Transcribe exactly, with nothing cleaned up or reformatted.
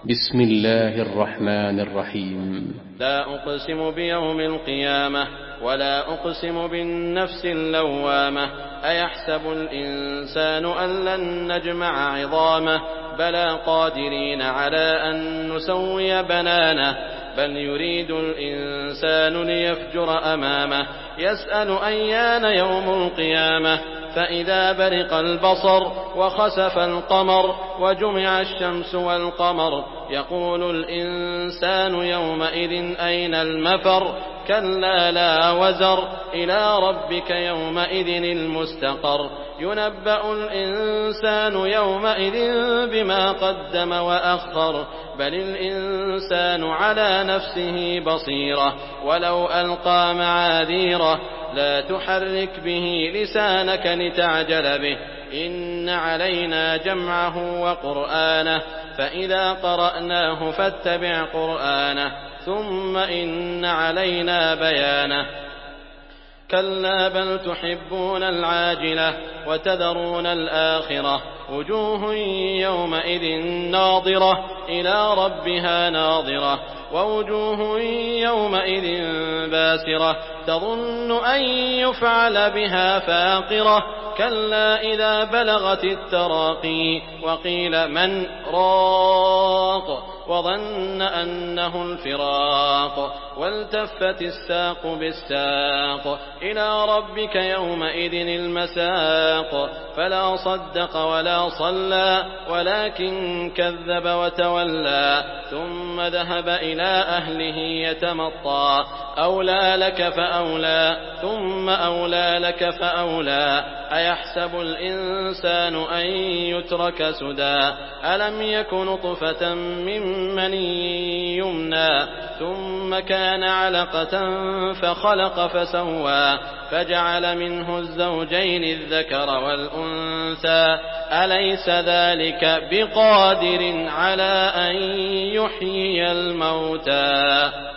بسم الله الرحمن الرحيم. لا أقسم بيوم القيامة ولا أقسم بالنفس اللوامة أيحسب الإنسان أن لن نجمع عظامه بلى قادرين على أن نسوي بنانه بل يريد الإنسان ليفجر أمامه يسأل أيان يوم القيامة فإذا برق البصر وخسف القمر وجمع الشمس والقمر يقول الإنسان يومئذ أين المفر كلا لا وزر إلى ربك يومئذ المستقر ينبأ الإنسان يومئذ بما قدم وأخر بل الإنسان على نفسه بصيرة ولو ألقى معاذيره لا تحرك به لسانك لتعجل به إن علينا جمعه وقرآنه فإذا قرأناه فاتبع قرآنه ثم إن علينا بيانه كلا بل تحبون العاجلة وتذرون الآخرة وجوه يومئذ ناظرة إلى ربها ناظرة ووجوه يومئذ باسرة تظن أن يفعل بها فاقرة كلا إذا بلغت التراقي وقيل من راق وظن أنه الفراق والتفت الساق بالساق إلى ربك يومئذ المساق فلا صدق ولا صلى ولكن كذب وتولى ثم ذهب إلى أهله يتمطى أولى لك فأولى ثم أولى لك فأولى أيحسب الإنسان أن يترك سدى ألم يك نطفة من مني يمنى ثم كان علقة فخلق فسوى فجعل منه الزوجين الذكر والأنثى أليس ذلك بقادر على أن يحيي الموتى